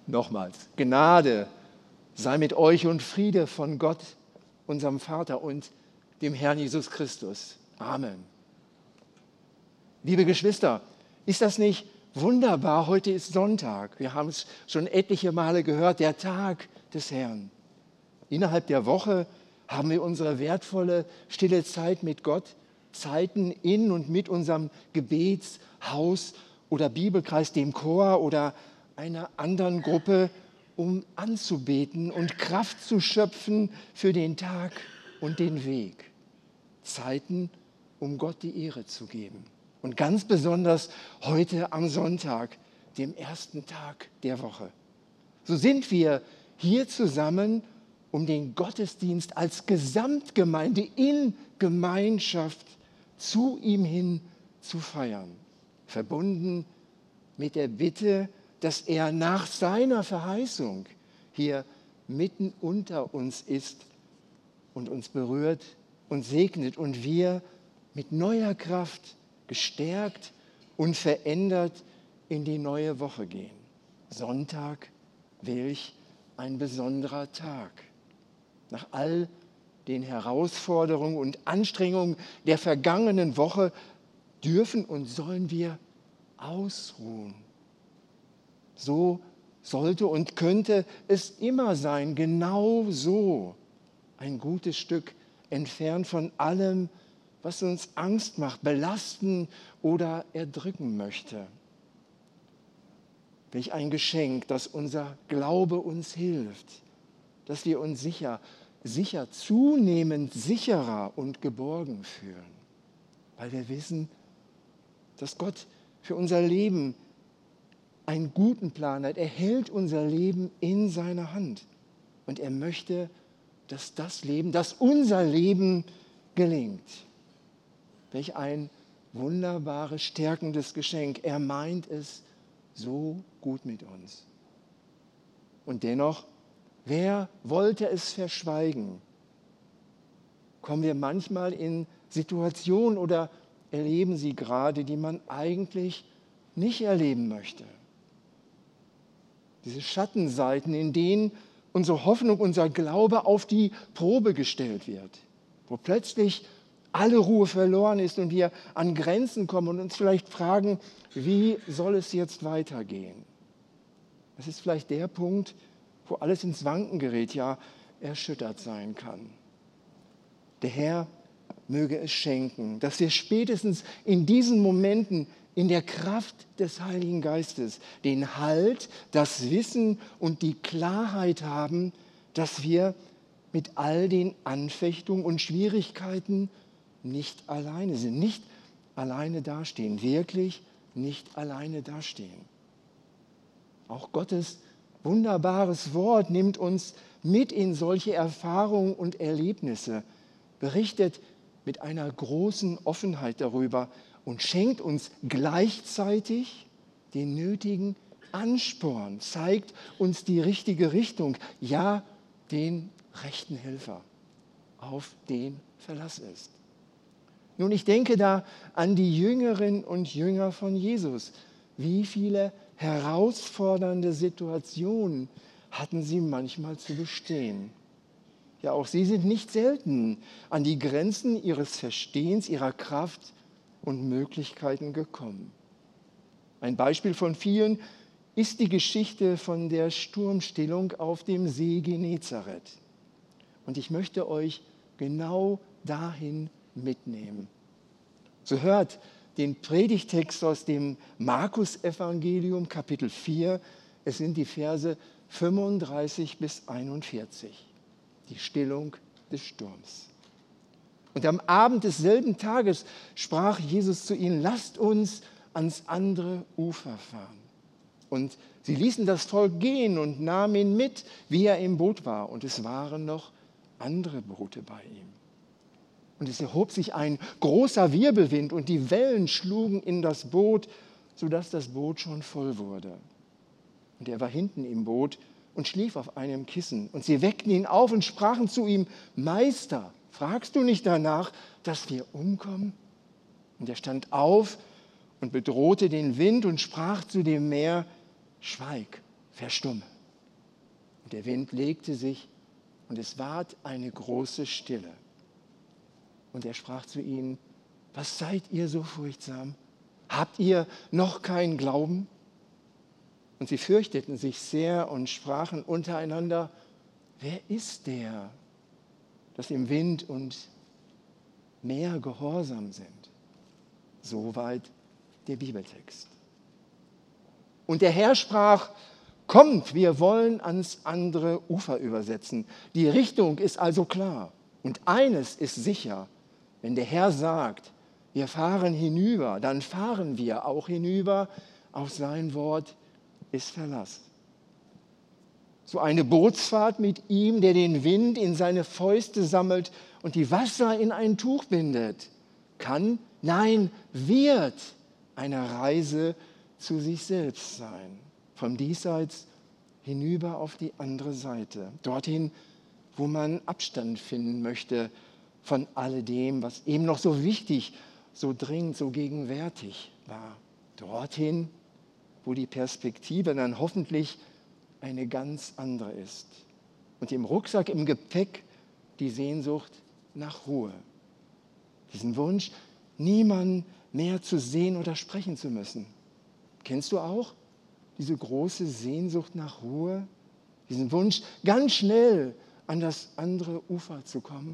Nochmals, Gnade sei mit euch und Friede von Gott, unserem Vater und dem Herrn Jesus Christus. Amen. Liebe Geschwister, ist das nicht wunderbar? Heute ist Sonntag. Wir haben es schon etliche Male gehört, der Tag des Herrn. Innerhalb der Woche haben wir unsere wertvolle, stille Zeit mit Gott, Zeiten in und mit unserem Gebets-, Haus- oder Bibelkreis, dem Chor oder einer anderen Gruppe, um anzubeten und Kraft zu schöpfen für den Tag und den Weg. Zeiten, um Gott die Ehre zu geben. Und ganz besonders heute am Sonntag, dem ersten Tag der Woche. So sind wir hier zusammen, um den Gottesdienst als Gesamtgemeinde in Gemeinschaft zu ihm hin zu feiern. Verbunden mit der Bitte, dass er nach seiner Verheißung hier mitten unter uns ist und uns berührt und segnet und wir mit neuer Kraft gestärkt und verändert in die neue Woche gehen. Sonntag, welch ein besonderer Tag. Nach all den Herausforderungen und Anstrengungen der vergangenen Woche dürfen und sollen wir ausruhen. So sollte und könnte es immer sein, genau so, ein gutes Stück entfernt von allem, was uns Angst macht, belasten oder erdrücken möchte. Welch ein Geschenk, dass unser Glaube uns hilft, dass wir uns sicher, zunehmend sicherer und geborgen fühlen, weil wir wissen, dass Gott für unser Leben einen guten Plan hat. Er hält unser Leben in seiner Hand und er möchte, dass unser Leben gelingt. Welch ein wunderbares, stärkendes Geschenk. Er meint es so gut mit uns. Und dennoch, wer wollte es verschweigen? Kommen wir manchmal in Situationen oder erleben sie gerade, die man eigentlich nicht erleben möchte. Diese Schattenseiten, in denen unsere Hoffnung, unser Glaube auf die Probe gestellt wird, wo plötzlich alle Ruhe verloren ist und wir an Grenzen kommen und uns vielleicht fragen, wie soll es jetzt weitergehen? Das ist vielleicht der Punkt, wo alles ins Wanken gerät, ja erschüttert sein kann. Der Herr möge es schenken, dass wir spätestens in diesen Momenten in der Kraft des Heiligen Geistes den Halt, das Wissen und die Klarheit haben, dass wir mit all den Anfechtungen und Schwierigkeiten nicht alleine sind, nicht alleine dastehen, wirklich nicht alleine dastehen. Auch Gottes wunderbares Wort nimmt uns mit in solche Erfahrungen und Erlebnisse, berichtet mit einer großen Offenheit darüber und schenkt uns gleichzeitig den nötigen Ansporn, zeigt uns die richtige Richtung, ja, den rechten Helfer, auf den Verlass ist. Nun, ich denke da an die Jüngerinnen und Jünger von Jesus. Wie viele herausfordernde Situationen hatten sie manchmal zu bestehen. Ja, auch sie sind nicht selten an die Grenzen ihres Verstehens, ihrer Kraft und Möglichkeiten gekommen. Ein Beispiel von vielen ist die Geschichte von der Sturmstillung auf dem See Genezareth. Und ich möchte euch genau dahin mitnehmen. So hört den Predigtext aus dem Markus-Evangelium, Kapitel 4. Es sind die Verse 35 bis 41. Die Stillung des Sturms. Und am Abend desselben Tages sprach Jesus zu ihnen: Lasst uns ans andere Ufer fahren. Und sie ließen das Volk gehen und nahmen ihn mit, wie er im Boot war. Und es waren noch andere Boote bei ihm. Und es erhob sich ein großer Wirbelwind und die Wellen schlugen in das Boot, sodass das Boot schon voll wurde. Und er war hinten im Boot und schlief auf einem Kissen. Und sie weckten ihn auf und sprachen zu ihm: Meister, fragst du nicht danach, dass wir umkommen? Und er stand auf und bedrohte den Wind und sprach zu dem Meer: Schweig, verstumme. Der Wind legte sich und es ward eine große Stille. Und er sprach zu ihnen: Was seid ihr so furchtsam? Habt ihr noch keinen Glauben? Und sie fürchteten sich sehr und sprachen untereinander: Wer ist der, dass ihm Wind und Meer gehorsam sind? Soweit der Bibeltext. Und der Herr sprach: Kommt, wir wollen ans andere Ufer übersetzen. Die Richtung ist also klar. Und eines ist sicher: Wenn der Herr sagt, wir fahren hinüber, dann fahren wir auch hinüber. Auf sein Wort ist Verlass. So eine Bootsfahrt mit ihm, der den Wind in seine Fäuste sammelt und die Wasser in ein Tuch bindet, kann, nein, wird eine Reise zu sich selbst sein. Vom Diesseits hinüber auf die andere Seite. Dorthin, wo man Abstand finden möchte von alledem, was eben noch so wichtig, so dringend, so gegenwärtig war. Dorthin, wo die Perspektive dann hoffentlich eine ganz andere ist. Und im Rucksack, im Gepäck, die Sehnsucht nach Ruhe. Diesen Wunsch, niemanden mehr zu sehen oder sprechen zu müssen. Kennst du auch diese große Sehnsucht nach Ruhe? Diesen Wunsch, ganz schnell an das andere Ufer zu kommen?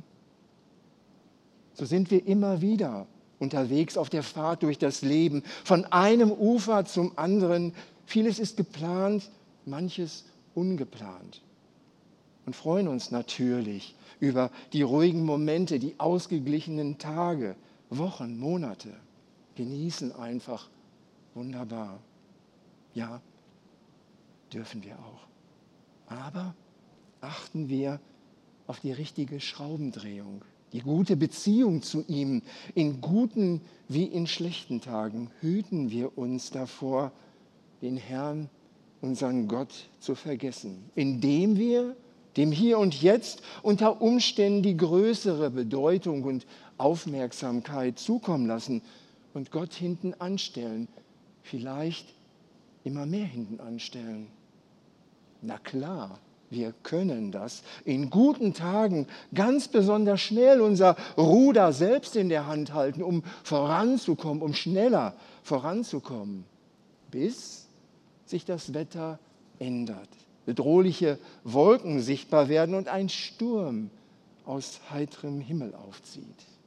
So sind wir immer wieder unterwegs auf der Fahrt durch das Leben, von einem Ufer zum anderen. Vieles ist geplant, manches ungeplant. Und freuen uns natürlich über die ruhigen Momente, die ausgeglichenen Tage, Wochen, Monate. Genießen einfach wunderbar. Ja, dürfen wir auch. Aber achten wir auf die richtige Schraubendrehung, die gute Beziehung zu ihm. In guten wie in schlechten Tagen hüten wir uns davor, den Herrn, unseren Gott, zu vergessen, indem wir dem Hier und Jetzt unter Umständen die größere Bedeutung und Aufmerksamkeit zukommen lassen und Gott hinten anstellen, vielleicht immer mehr hinten anstellen. Na klar, wir können das in guten Tagen ganz besonders schnell unser Ruder selbst in der Hand halten, um voranzukommen, um schneller voranzukommen, bis sich das Wetter ändert, bedrohliche Wolken sichtbar werden und ein Sturm aus heiterem Himmel aufzieht.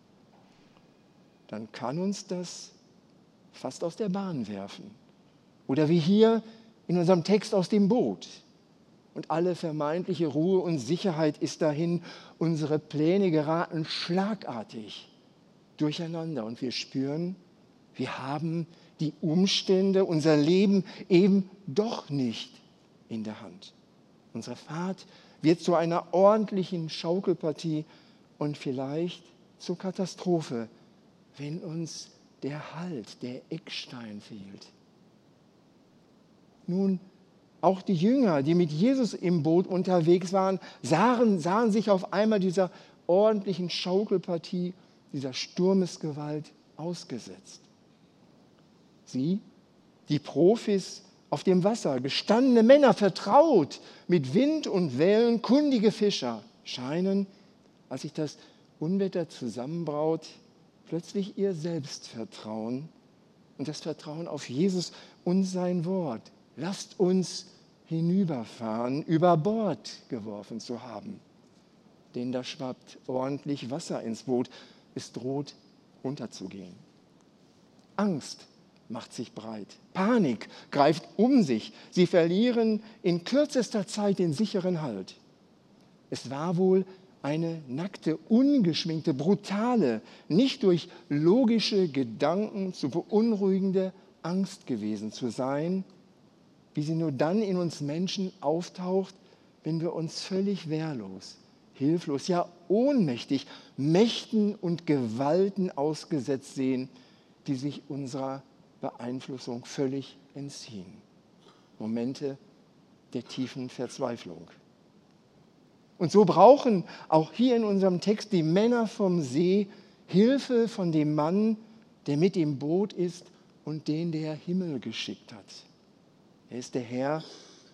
Dann kann uns das fast aus der Bahn werfen. Oder wie hier in unserem Text aus dem Boot. Und alle vermeintliche Ruhe und Sicherheit ist dahin. Unsere Pläne geraten schlagartig durcheinander. Und wir spüren, wir haben die Umstände, unser Leben eben doch nicht in der Hand. Unsere Fahrt wird zu einer ordentlichen Schaukelpartie und vielleicht zur Katastrophe, wenn uns der Halt, der Eckstein fehlt. Nun, auch die Jünger, die mit Jesus im Boot unterwegs waren, sahen sich auf einmal dieser ordentlichen Schaukelpartie, dieser Sturmesgewalt ausgesetzt. Sie, die Profis auf dem Wasser, gestandene Männer, vertraut mit Wind und Wellen, kundige Fischer, scheinen, als sich das Unwetter zusammenbraut, plötzlich ihr Selbstvertrauen und das Vertrauen auf Jesus und sein Wort, lasst uns hinüberfahren, über Bord geworfen zu haben. Denn da schwappt ordentlich Wasser ins Boot, es droht unterzugehen. Angst macht sich breit. Panik greift um sich. Sie verlieren in kürzester Zeit den sicheren Halt. Es war wohl eine nackte, ungeschminkte, brutale, nicht durch logische Gedanken zu beunruhigende Angst gewesen zu sein, wie sie nur dann in uns Menschen auftaucht, wenn wir uns völlig wehrlos, hilflos, ja ohnmächtig Mächten und Gewalten ausgesetzt sehen, die sich unserer Beeinflussung völlig entziehen. Momente der tiefen Verzweiflung. Und so brauchen auch hier in unserem Text die Männer vom See Hilfe von dem Mann, der mit im Boot ist und den der Himmel geschickt hat. Er ist der Herr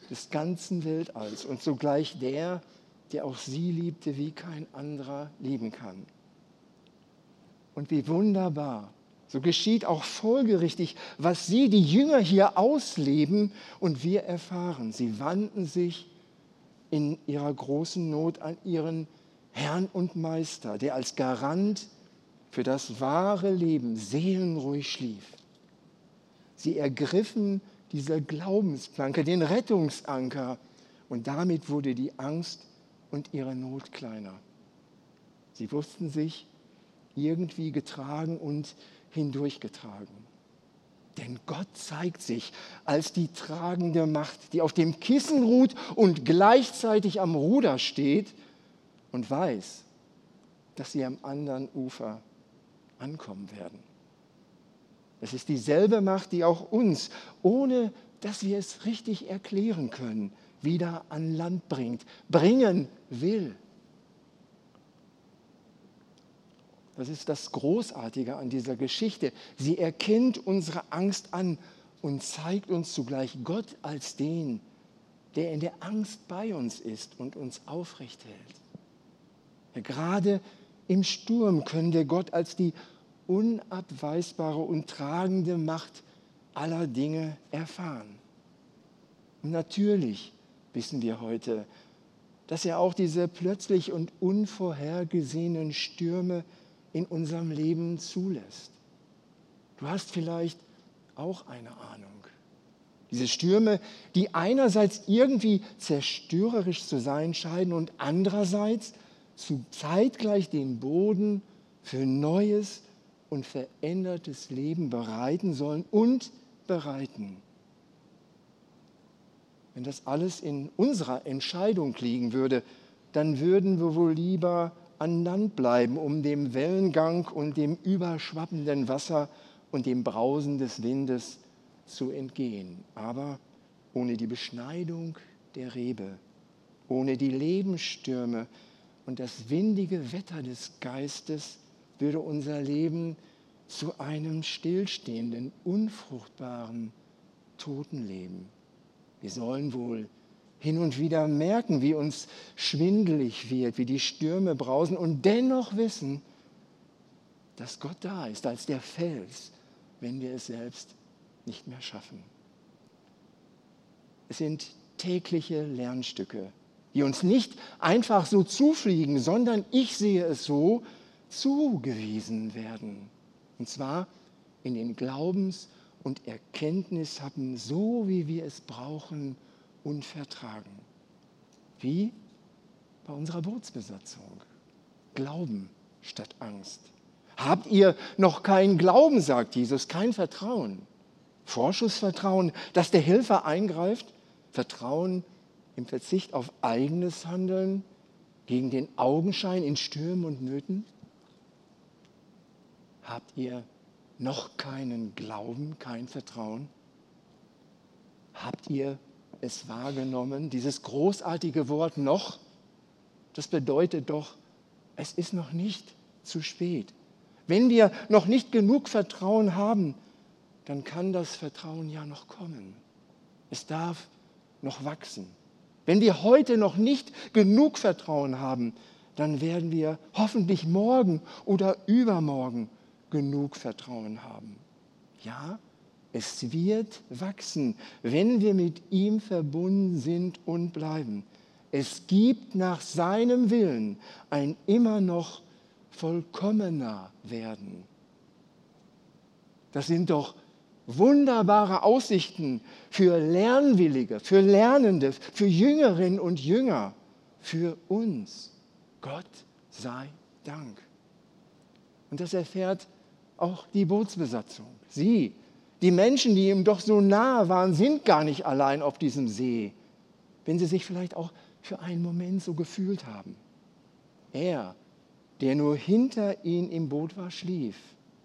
des ganzen Weltalls und zugleich der, der auch sie liebte, wie kein anderer lieben kann. Und wie wunderbar, so geschieht auch folgerichtig, was sie, die Jünger, hier ausleben und wir erfahren. Sie wandten sich in ihrer großen Not an ihren Herrn und Meister, der als Garant für das wahre Leben seelenruhig schlief. Sie ergriffen diese Glaubensplanke, den Rettungsanker, und damit wurde die Angst und ihre Not kleiner. Sie wussten sich irgendwie getragen und hindurchgetragen. Denn Gott zeigt sich als die tragende Macht, die auf dem Kissen ruht und gleichzeitig am Ruder steht und weiß, dass sie am anderen Ufer ankommen werden. Es ist dieselbe Macht, die auch uns, ohne dass wir es richtig erklären können, wieder an Land bringen will. Das ist das Großartige an dieser Geschichte. Sie erkennt unsere Angst an und zeigt uns zugleich Gott als den, der in der Angst bei uns ist und uns aufrecht hält. Ja, gerade im Sturm können wir Gott als die unabweisbare und tragende Macht aller Dinge erfahren. Und natürlich wissen wir heute, dass er auch diese plötzlich und unvorhergesehenen Stürme in unserem Leben zulässt. Du hast vielleicht auch eine Ahnung. Diese Stürme, die einerseits irgendwie zerstörerisch zu sein scheinen und andererseits zeitgleich den Boden für neues und verändertes Leben bereiten sollen und bereiten. Wenn das alles in unserer Entscheidung liegen würde, dann würden wir wohl lieber an Land bleiben, um dem Wellengang und dem überschwappenden Wasser und dem Brausen des Windes zu entgehen. Aber ohne die Beschneidung der Rebe, ohne die Lebensstürme und das windige Wetter des Geistes würde unser Leben zu einem stillstehenden, unfruchtbaren, toten Leben. Wir sollen wohl hin und wieder merken, wie uns schwindelig wird, wie die Stürme brausen und dennoch wissen, dass Gott da ist als der Fels, wenn wir es selbst nicht mehr schaffen. Es sind tägliche Lernstücke, die uns nicht einfach so zufliegen, sondern ich sehe es so, zugewiesen werden. Und zwar in den Glaubens- und Erkenntnishappen, so wie wir es brauchen und vertragen. Wie bei unserer Bootsbesatzung. Glauben statt Angst. Habt ihr noch keinen Glauben, sagt Jesus, kein Vertrauen. Vorschussvertrauen, dass der Helfer eingreift. Vertrauen im Verzicht auf eigenes Handeln gegen den Augenschein in Stürmen und Nöten. Habt ihr noch keinen Glauben, kein Vertrauen? Habt ihr es wahrgenommen, dieses großartige Wort noch? Das bedeutet doch, es ist noch nicht zu spät. Wenn wir noch nicht genug Vertrauen haben, dann kann das Vertrauen ja noch kommen. Es darf noch wachsen. Wenn wir heute noch nicht genug Vertrauen haben, dann werden wir hoffentlich morgen oder übermorgen genug Vertrauen haben. Ja, es wird wachsen, wenn wir mit ihm verbunden sind und bleiben. Es gibt nach seinem Willen ein immer noch vollkommener werden. Das sind doch wunderbare Aussichten für Lernwillige, für Lernende, für Jüngerinnen und Jünger, für uns. Gott sei Dank. Und das erfährt auch die Bootsbesatzung. Sie, die Menschen, die ihm doch so nahe waren, sind gar nicht allein auf diesem See, wenn sie sich vielleicht auch für einen Moment so gefühlt haben. Er, der nur hinter ihnen im Boot war, schlief.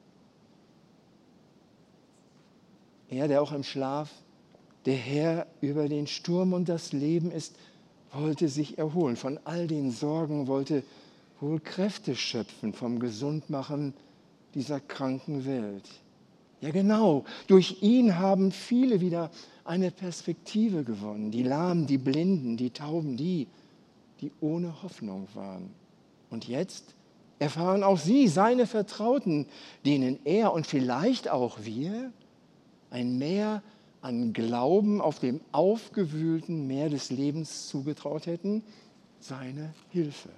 Er, der auch im Schlaf der Herr über den Sturm und das Leben ist, wollte sich erholen von all den Sorgen, wollte wohl Kräfte schöpfen vom Gesundmachen dieser kranken Welt. Ja genau, durch ihn haben viele wieder eine Perspektive gewonnen. Die Lahmen, die Blinden, die Tauben, die ohne Hoffnung waren. Und jetzt erfahren auch sie, seine Vertrauten, denen er und vielleicht auch wir ein Meer an Glauben auf dem aufgewühlten Meer des Lebens zugetraut hätten, seine Hilfe.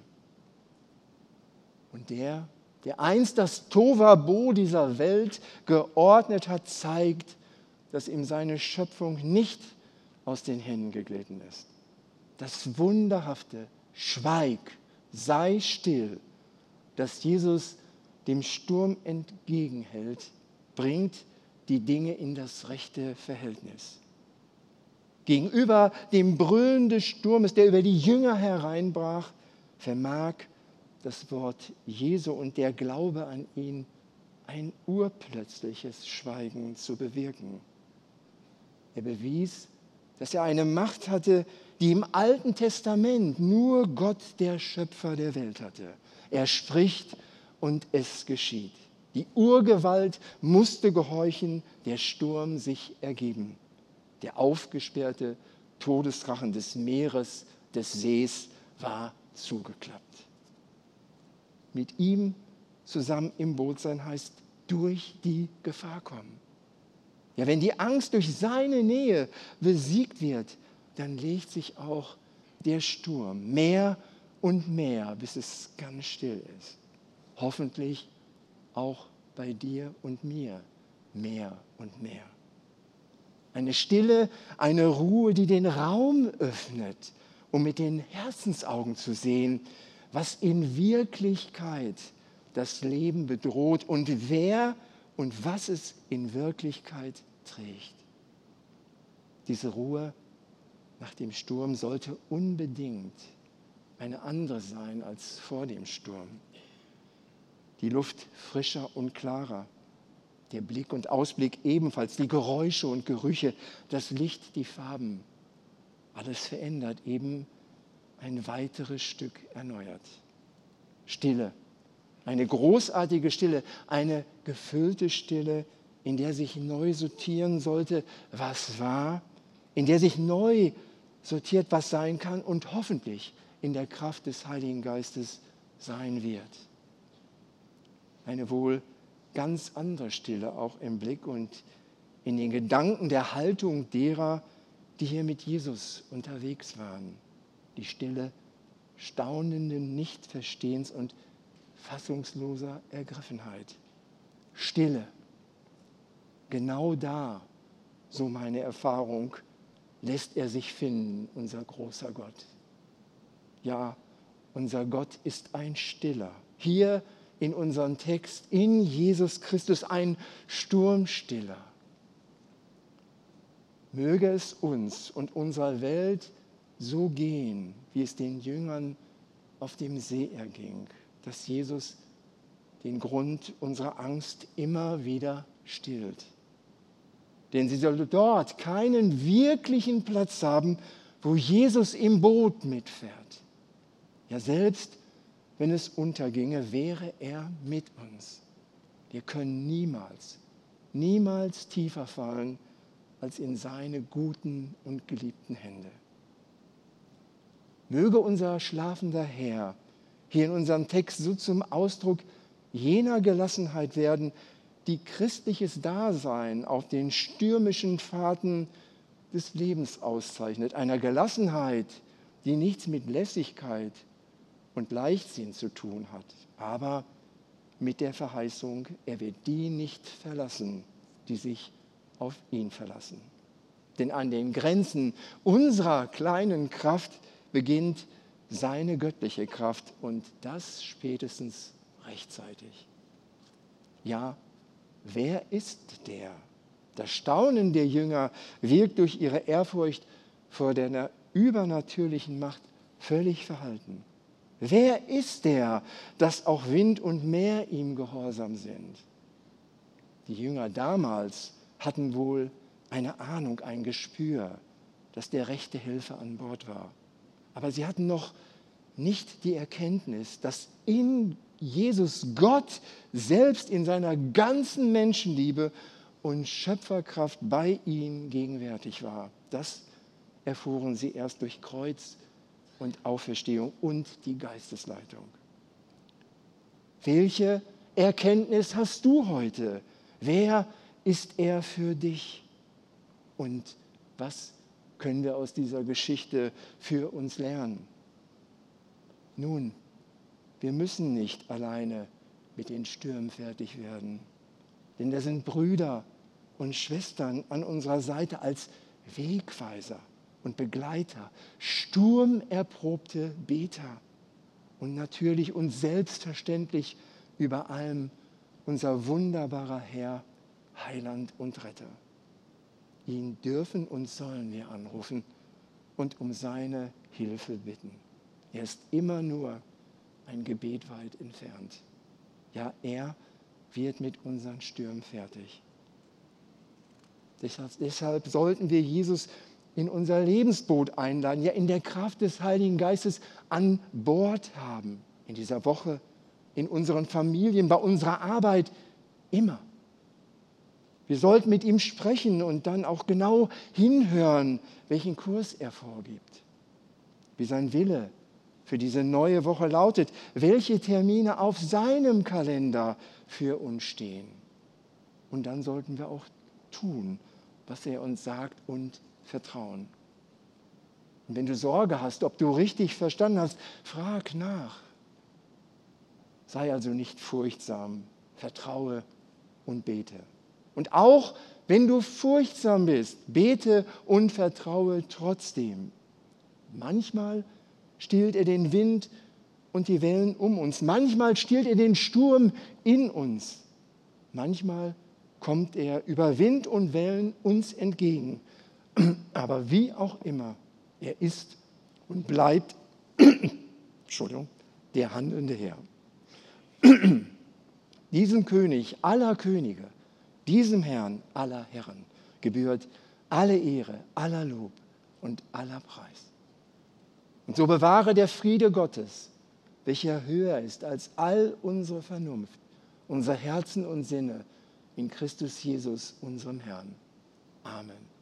Und der einst das Tohuwabohu dieser Welt geordnet hat, zeigt, dass ihm seine Schöpfung nicht aus den Händen geglitten ist. Das wunderhafte Schweig, sei still, das Jesus dem Sturm entgegenhält, bringt die Dinge in das rechte Verhältnis. Gegenüber dem Brüllen des Sturmes, der über die Jünger hereinbrach, vermag das Wort Jesu und der Glaube an ihn ein urplötzliches Schweigen zu bewirken. Er bewies, dass er eine Macht hatte, die im Alten Testament nur Gott, der Schöpfer der Welt hatte. Er spricht und es geschieht. Die Urgewalt musste gehorchen, der Sturm sich ergeben. Der aufgesperrte Todesrachen des Meeres, des Sees war zugeklappt. Mit ihm zusammen im Boot sein heißt durch die Gefahr kommen. Ja, wenn die Angst durch seine Nähe besiegt wird, dann legt sich auch der Sturm mehr und mehr, bis es ganz still ist. Hoffentlich auch bei dir und mir mehr und mehr. Eine Stille, eine Ruhe, die den Raum öffnet, um mit den Herzensaugen zu sehen, was in Wirklichkeit das Leben bedroht und wer und was es in Wirklichkeit trägt. Diese Ruhe nach dem Sturm sollte unbedingt eine andere sein als vor dem Sturm. Die Luft frischer und klarer, der Blick und Ausblick ebenfalls, die Geräusche und Gerüche, das Licht, die Farben, alles verändert, eben ein weiteres Stück erneuert. Stille, eine großartige Stille, eine gefüllte Stille, in der sich neu sortieren sollte, was war, in der sich neu sortiert, was sein kann und hoffentlich in der Kraft des Heiligen Geistes sein wird. Eine wohl ganz andere Stille auch im Blick und in den Gedanken der Haltung derer, die hier mit Jesus unterwegs waren. Die Stille staunenden Nichtverstehens und fassungsloser Ergriffenheit. Stille. Genau da, so meine Erfahrung, lässt er sich finden, unser großer Gott. Ja, unser Gott ist ein Stiller. Hier in unserem Text, in Jesus Christus, ein Sturmstiller. Möge es uns und unserer Welt so gehen, wie es den Jüngern auf dem See erging, dass Jesus den Grund unserer Angst immer wieder stillt. Denn sie soll dort keinen wirklichen Platz haben, wo Jesus im Boot mitfährt. Ja, selbst wenn es unterginge, wäre er mit uns. Wir können niemals tiefer fallen als in seine guten und geliebten Hände. Möge unser schlafender Herr hier in unserem Text so zum Ausdruck jener Gelassenheit werden, die christliches Dasein auf den stürmischen Fahrten des Lebens auszeichnet. Einer Gelassenheit, die nichts mit Lässigkeit und Leichtsinn zu tun hat, aber mit der Verheißung, er wird die nicht verlassen, die sich auf ihn verlassen. Denn an den Grenzen unserer kleinen Kraft beginnt seine göttliche Kraft und das spätestens rechtzeitig. Ja, wer ist der? Das Staunen der Jünger wirkt durch ihre Ehrfurcht vor der übernatürlichen Macht völlig verhalten. Wer ist der, dass auch Wind und Meer ihm gehorsam sind? Die Jünger damals hatten wohl eine Ahnung, ein Gespür, dass der rechte Helfer an Bord war. Aber sie hatten noch nicht die Erkenntnis, dass in Jesus Gott selbst in seiner ganzen Menschenliebe und Schöpferkraft bei ihm gegenwärtig war. Das erfuhren sie erst durch Kreuz und Auferstehung und die Geistesleitung. Welche Erkenntnis hast du heute? Wer ist er für dich? Und was können wir aus dieser Geschichte für uns lernen? Nun, wir müssen nicht alleine mit den Stürmen fertig werden, denn da sind Brüder und Schwestern an unserer Seite als Wegweiser und Begleiter, sturmerprobte Beter und natürlich und selbstverständlich über allem unser wunderbarer Herr, Heiland und Retter. Ihn dürfen und sollen wir anrufen und um seine Hilfe bitten. Er ist immer nur ein Gebet weit entfernt. Ja, er wird mit unseren Stürmen fertig. Deshalb sollten wir Jesus in unser Lebensboot einladen, ja in der Kraft des Heiligen Geistes an Bord haben. In dieser Woche, in unseren Familien, bei unserer Arbeit, immer. Wir sollten mit ihm sprechen und dann auch genau hinhören, welchen Kurs er vorgibt, wie sein Wille für diese neue Woche lautet, welche Termine auf seinem Kalender für uns stehen. Und dann sollten wir auch tun, was er uns sagt und vertrauen. Und wenn du Sorge hast, ob du richtig verstanden hast, frag nach. Sei also nicht furchtsam, vertraue und bete. Und auch wenn du furchtsam bist, bete und vertraue trotzdem. Manchmal stillt er den Wind und die Wellen um uns. Manchmal stillt er den Sturm in uns. Manchmal kommt er über Wind und Wellen uns entgegen. Aber wie auch immer, er ist und bleibt der handelnde Herr. Diesem König aller Könige, diesem Herrn aller Herren gebührt alle Ehre, aller Lob und aller Preis. Und so bewahre der Friede Gottes, welcher höher ist als all unsere Vernunft, unser Herzen und Sinne in Christus Jesus, unserem Herrn. Amen.